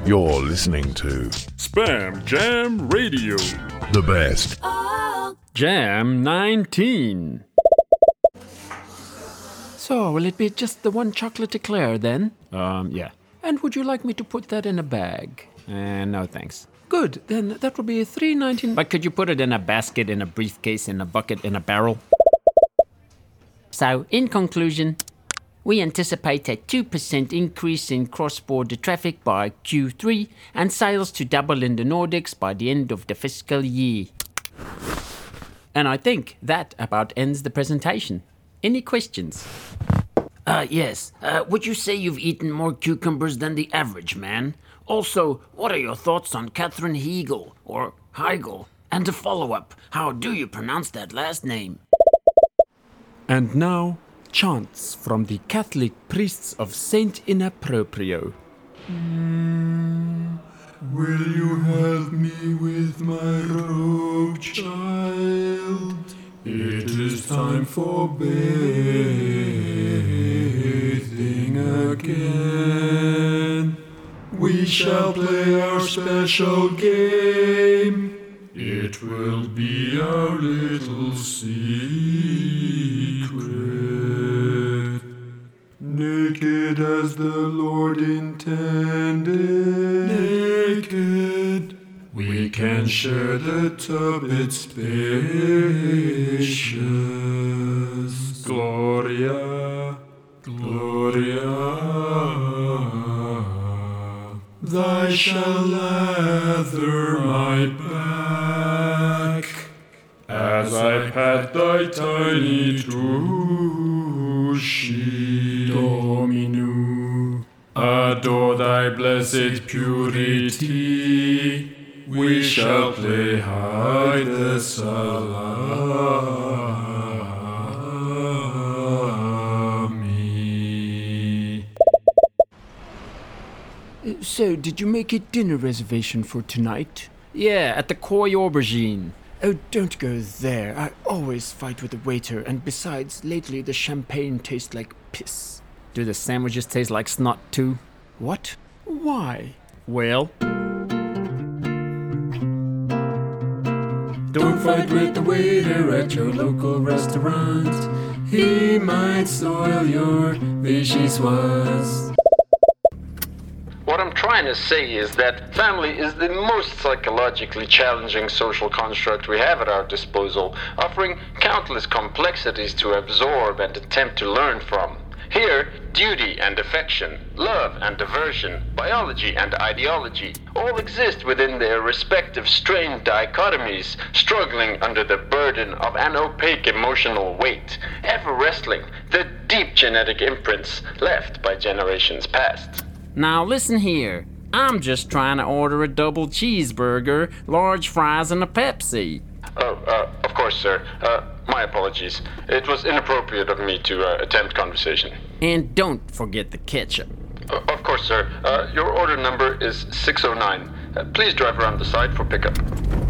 You're listening to Spam Jam Radio. the best. Jam 19. So, will it be just the one chocolate eclair then? Yeah. And would you like me to put that in a bag? No thanks. Good, then that will be $3.19. But could you put it in a basket, in a briefcase, in a bucket, in a barrel? So, in conclusion, we anticipate a 2% increase in cross-border traffic by Q3 and sales to double in the Nordics by the end of the fiscal year. And I think that about ends the presentation. Any questions? Yes. Would you say you've eaten more cucumbers than the average man? Also, what are your thoughts on Catherine Hegel, or Heigl? And to follow up, how do you pronounce that last name? And now, chants from the Catholic priests of Saint Inaproprio. Will you help me with my robe, child? It is time for bathing again. We shall play our special game. It will be our little secret. Naked as the Lord intended. Naked. We can share the tub, it's spacious. Gloria, Gloria. Thy shall lather my back as I pat thy tiny tushy. Domino, adore thy blessed purity. We shall play hide the salami. So, did you make a dinner reservation for tonight? Yeah, at the Koi Aubergine. Oh, don't go there. I always fight with the waiter, and besides, lately the champagne tastes like piss. Do the sandwiches taste like snot too? What? Why? Well, Don't fight with the waiter at your local restaurant. He might soil your vichyssoise. What I'm trying to say is that family is the most psychologically challenging social construct we have at our disposal, offering countless complexities to absorb and attempt to learn from. Here, duty and affection, love and aversion, biology and ideology all exist within their respective strained dichotomies, struggling under the burden of an opaque emotional weight, ever wrestling the deep genetic imprints left by generations past. now listen here. I'm just trying to order a double cheeseburger, large fries, and a Pepsi. Of course, sir. My apologies. It was inappropriate of me to attempt conversation. And don't forget the ketchup. Of course, sir. Your order number is 609. Please drive around the side for pickup.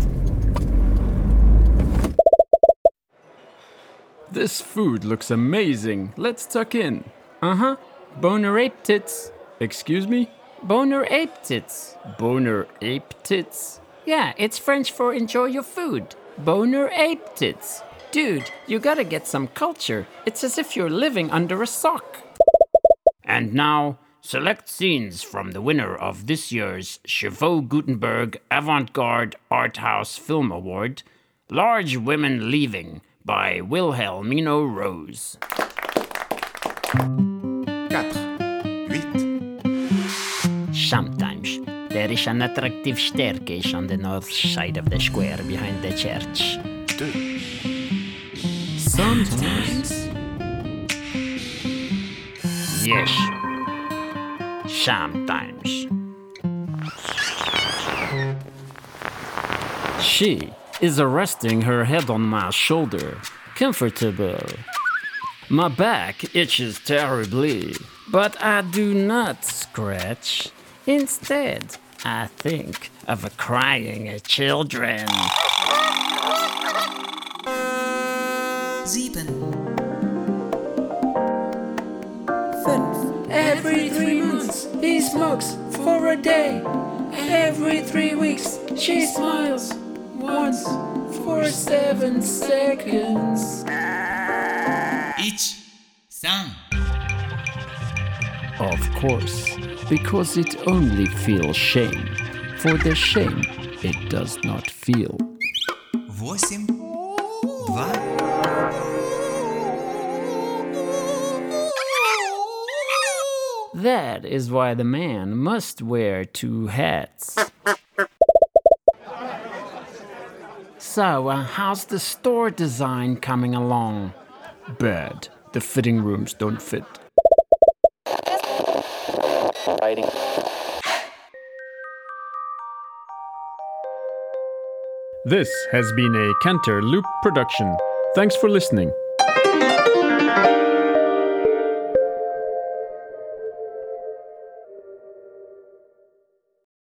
This food looks amazing. Let's tuck in. Boner ape tits. Excuse me? Boner ape tits. Boner ape tits? Yeah, it's French for enjoy your food. Boner ape tits. Dude, you gotta get some culture. It's as if you're living under a sock. And now, select scenes from the winner of this year's Chevaux Gutenberg Avant-Garde Art House Film Award, Large Women Leaving by Wilhelmino Rose. 4, 8. Sometimes there is an attractive staircase on the north side of the square behind the church. 2. Sometimes. Yes. Sometimes. She is resting her head on my shoulder. Comfortable. My back itches terribly, but I do not scratch. Instead, I think of crying children. 7. 5. Every 3 months, he smokes for a day. Every 3 weeks, she smiles once for 7 seconds. 1、3 Of course, because it only feels shame. For the shame, it does not feel. 8、2 That is why the man must wear 2 hats. So, how's the store design coming along? Bad. The fitting rooms don't fit. This has been a Cantor Loop production. Thanks for listening.